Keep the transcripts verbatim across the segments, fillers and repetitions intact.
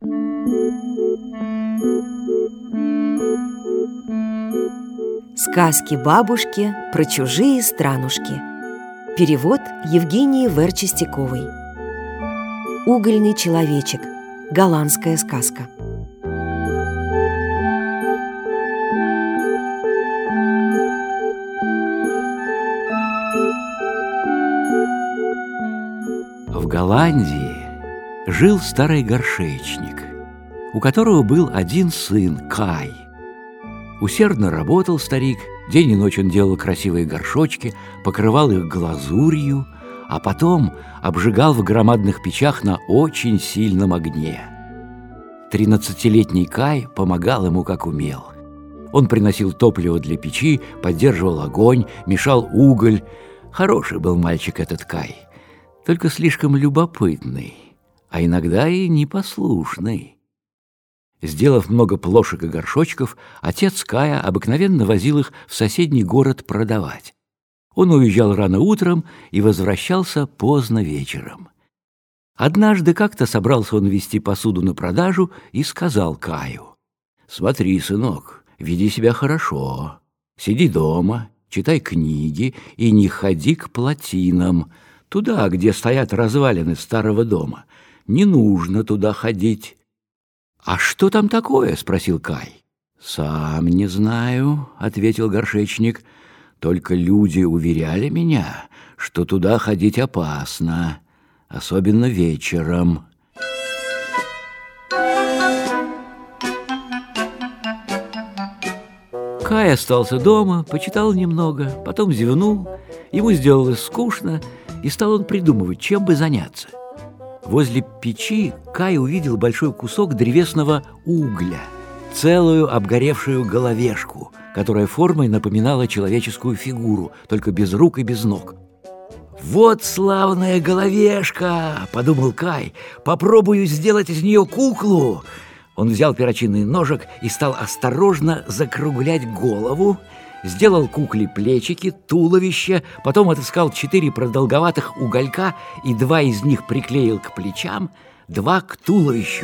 Сказки бабушки про чужие странушки. Перевод Евгении Вэр Чистяковой. Угольный человечек. Голландская сказка. В Голландии жил старый горшечник, у которого был один сын, Кай. Усердно работал старик, день и ночь он делал красивые горшочки, покрывал их глазурью, а потом обжигал в громадных печах на очень сильном огне. Тринадцатилетний Кай помогал ему как умел. Он приносил топливо для печи, поддерживал огонь, мешал уголь. Хороший был мальчик этот Кай, только слишком любопытный, а иногда и непослушный. Сделав много плошек и горшочков, отец Кая обыкновенно возил их в соседний город продавать. Он уезжал рано утром и возвращался поздно вечером. Однажды как-то собрался он везти посуду на продажу и сказал Каю: «Смотри, сынок, веди себя хорошо, сиди дома, читай книги и не ходи к плотинам, туда, где стоят развалины старого дома. Не нужно туда ходить». «А что там такое?» — спросил Кай. «Сам не знаю», — ответил горшечник. «Только люди уверяли меня, что туда ходить опасно, особенно вечером». Кай остался дома, почитал немного, потом зевнул. Ему сделалось скучно, и стал он придумывать, чем бы заняться. Возле печи Кай увидел большой кусок древесного угля, целую обгоревшую головешку, которая формой напоминала человеческую фигуру, только без рук и без ног. «Вот славная головешка!» – подумал Кай. «Попробую сделать из нее куклу!» Он взял перочинный ножик и стал осторожно закруглять голову, сделал кукле плечики, туловище, потом отыскал четыре продолговатых уголька и два из них приклеил к плечам, два к туловищу.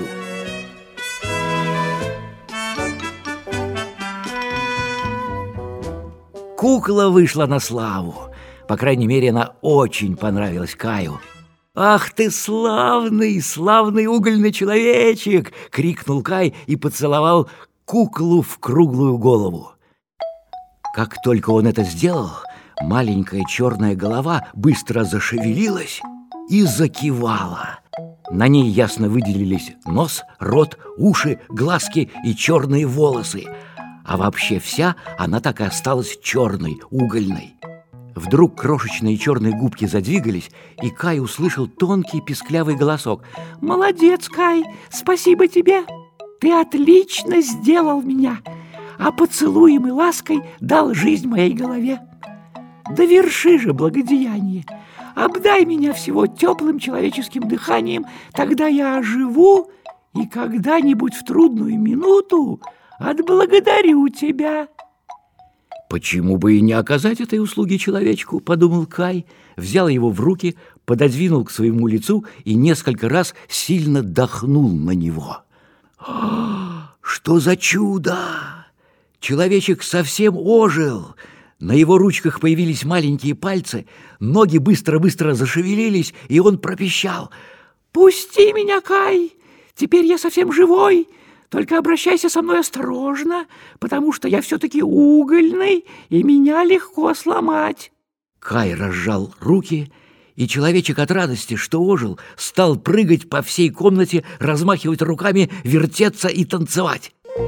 Кукла вышла на славу. По крайней мере, она очень понравилась Каю. «Ах ты славный, славный угольный человечек!» — крикнул Кай и поцеловал куклу в круглую голову. Как только он это сделал, маленькая черная голова быстро зашевелилась и закивала. На ней ясно выделились нос, рот, уши, глазки и черные волосы. А вообще вся она так и осталась черной, угольной. Вдруг крошечные черные губки задвигались, и Кай услышал тонкий писклявый голосок. «Молодец, Кай! Спасибо тебе! Ты отлично сделал меня! А поцелуем и лаской дал жизнь моей голове. Доверши же благодеяние, обдай меня всего теплым человеческим дыханием, тогда я оживу и когда-нибудь в трудную минуту отблагодарю тебя». «Почему бы и не оказать этой услуги человечку?» – подумал Кай, взял его в руки, пододвинул к своему лицу и несколько раз сильно дохнул на него. «Что за чудо! Человечек совсем ожил! На его ручках появились маленькие пальцы, ноги быстро-быстро зашевелились, и он пропищал: «Пусти меня, Кай! Теперь я совсем живой! Только обращайся со мной осторожно, потому что я все-таки угольный, и меня легко сломать». Кай разжал руки, и человечек от радости, что ожил, стал прыгать по всей комнате, размахивать руками, вертеться и танцевать.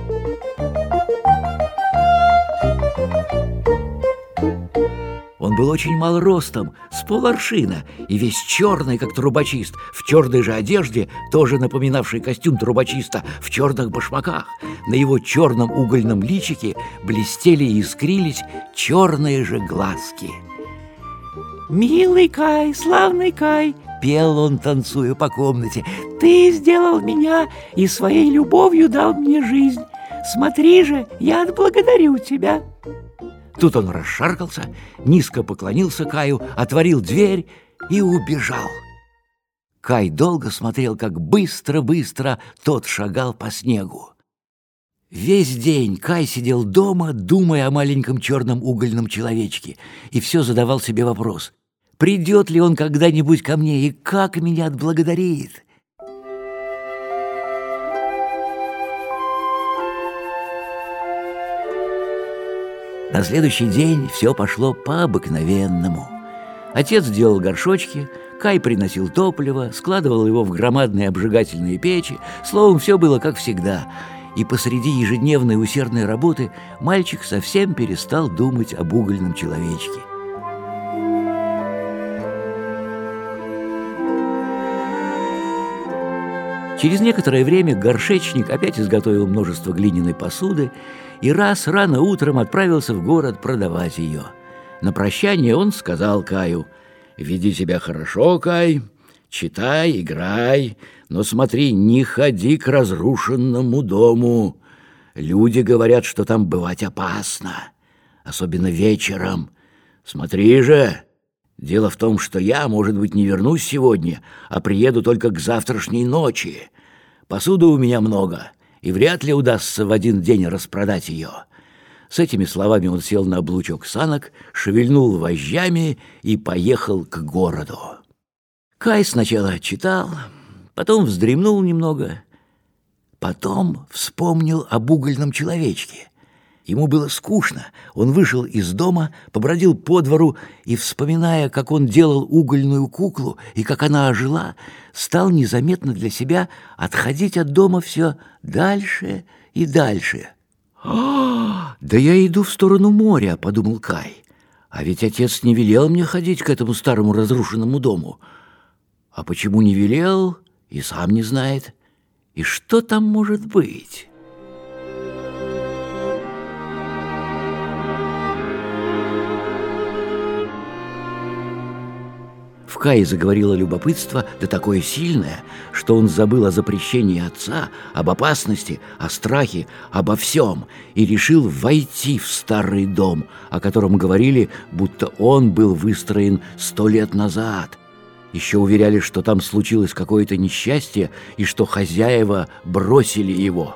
Он был очень мал ростом, с поларшина, и весь черный, как трубочист, в черной же одежде, тоже напоминавшей костюм трубочиста, в черных башмаках. На его черном угольном личике блестели и искрились черные же глазки. «Милый Кай, славный Кай!» — пел он, танцуя по комнате. «Ты сделал меня и своей любовью дал мне жизнь. Смотри же, я отблагодарю тебя». Тут он расшаркался, низко поклонился Каю, отворил дверь и убежал. Кай долго смотрел, как быстро-быстро тот шагал по снегу. Весь день Кай сидел дома, думая о маленьком черном угольном человечке, и все задавал себе вопрос: придет ли он когда-нибудь ко мне и как меня отблагодарит? На следующий день все пошло по-обыкновенному. Отец делал горшочки, Кай приносил топливо, складывал его в громадные обжигательные печи. Словом, все было как всегда. И посреди ежедневной усердной работы мальчик совсем перестал думать об угольном человечке. Через некоторое время горшечник опять изготовил множество глиняной посуды и раз рано утром отправился в город продавать ее. На прощание он сказал Каю: «Веди себя хорошо, Кай, читай, играй, но смотри, не ходи к разрушенному дому. Люди говорят, что там бывать опасно, особенно вечером. Смотри же, дело в том, что я, может быть, не вернусь сегодня, а приеду только к завтрашней ночи. Посуды у меня много, и вряд ли удастся в один день распродать ее». С этими словами он сел на облучок санок, шевельнул вожжами и поехал к городу. Кай сначала читал, потом вздремнул немного, потом вспомнил об угольном человечке. Ему было скучно. Он вышел из дома, побродил по двору и, вспоминая, как он делал угольную куклу и как она ожила, стал незаметно для себя отходить от дома все дальше и дальше. «А, да я иду в сторону моря», — подумал Кай. «А ведь отец не велел мне ходить к этому старому разрушенному дому. А почему не велел, и сам не знает. И что там может быть?» В Кае заговорило любопытство, да такое сильное, что он забыл о запрещении отца, об опасности, о страхе, обо всем, и решил войти в старый дом, о котором говорили, будто он был выстроен сто лет назад. Еще уверяли, что там случилось какое-то несчастье и что хозяева бросили его.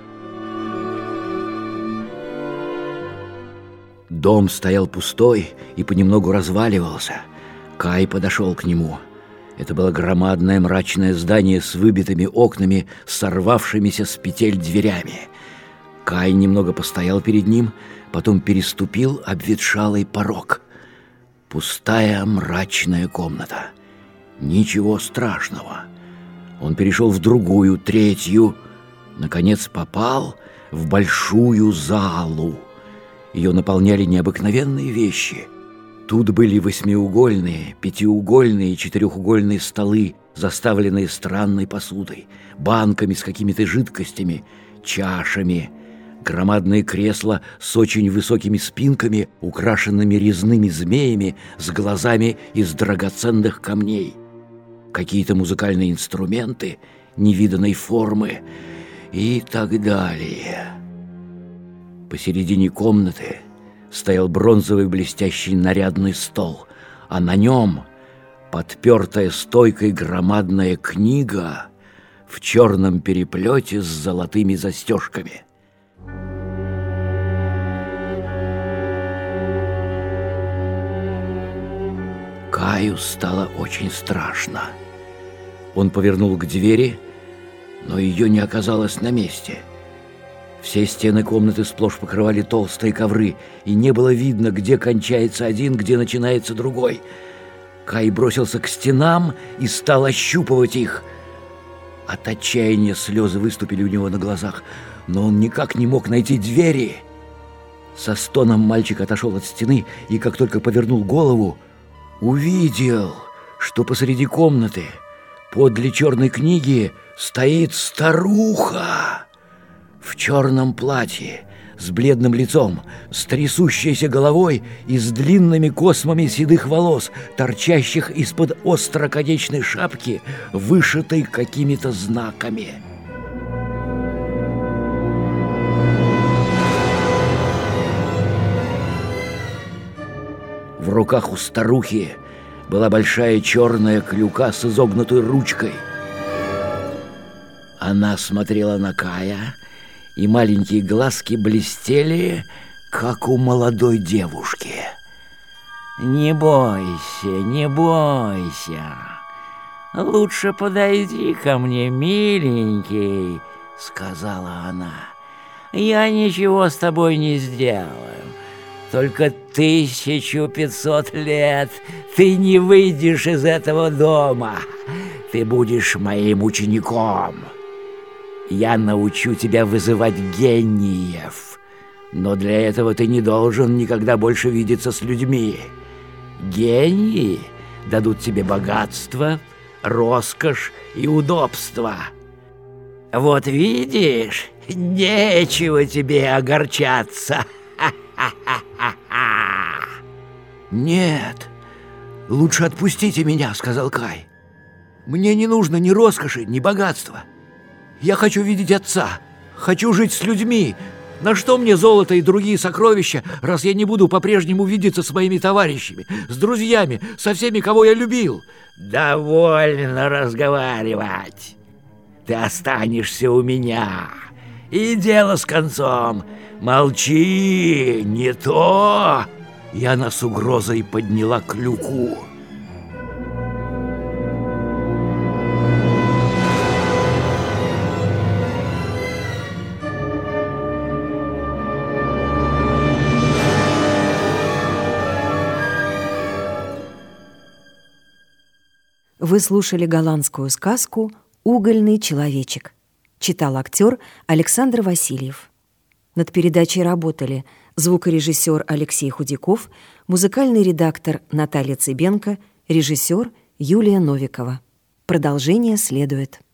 Дом стоял пустой и понемногу разваливался. Кай подошел к нему. Это было громадное мрачное здание с выбитыми окнами, сорвавшимися с петель дверями. Кай немного постоял перед ним, потом переступил обветшалый порог. Пустая мрачная комната. Ничего страшного. Он перешел в другую, третью, наконец попал в большую залу. Ее наполняли необыкновенные вещи. Тут были восьмиугольные, пятиугольные и четырехугольные столы, заставленные странной посудой, банками с какими-то жидкостями, чашами, громадные кресла с очень высокими спинками, украшенными резными змеями с глазами из драгоценных камней, какие-то музыкальные инструменты невиданной формы и так далее. Посередине комнаты стоял бронзовый блестящий нарядный стол, а на нем подпертая стойкой громадная книга в черном переплете с золотыми застежками. Каю стало очень страшно. Он повернул к двери, но ее не оказалось на месте. Все стены комнаты сплошь покрывали толстые ковры, и не было видно, где кончается один, где начинается другой. Кай бросился к стенам и стал ощупывать их. От отчаяния слезы выступили у него на глазах, но он никак не мог найти двери. Со стоном мальчик отошел от стены и, как только повернул голову, увидел, что посреди комнаты подле черной книги стоит старуха в черном платье, с бледным лицом, с трясущейся головой и с длинными космами седых волос, торчащих из-под остроконечной шапки, вышитой какими-то знаками. В руках у старухи была большая черная клюка с изогнутой ручкой. Она смотрела на Кая, и маленькие глазки блестели, как у молодой девушки. «Не бойся, не бойся. Лучше подойди ко мне, миленький», — сказала она. «Я ничего с тобой не сделаю. Только тысячу пятьсот лет ты не выйдешь из этого дома. Ты будешь моим учеником. Я научу тебя вызывать гениев, но для этого ты не должен никогда больше видеться с людьми. Гении дадут тебе богатство, роскошь и удобство. Вот видишь, нечего тебе огорчаться». «Нет, лучше отпустите меня», — сказал Кай. «Мне не нужно ни роскоши, ни богатства. Я хочу видеть отца, хочу жить с людьми. На что мне золото и другие сокровища, раз я не буду по-прежнему видеться с моими товарищами, с друзьями, со всеми, кого я любил?» «Довольно разговаривать. Ты останешься у меня. И дело с концом. Молчи, не то!» И она с угрозой подняла клюку. Вы слушали голландскую сказку «Угольный человечек». Читал актер Александр Васильев. Над передачей работали звукорежиссер Алексей Худяков, музыкальный редактор Наталья Цыбенко, режиссер Юлия Новикова. Продолжение следует.